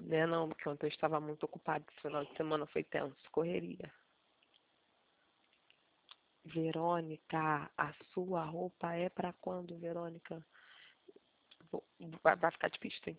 Né, não, porque ontem eu estava muito ocupada, esse final de semana foi tenso, correria. Verônica, a sua roupa é pra quando, Verônica? Vai ficar difícil, hein?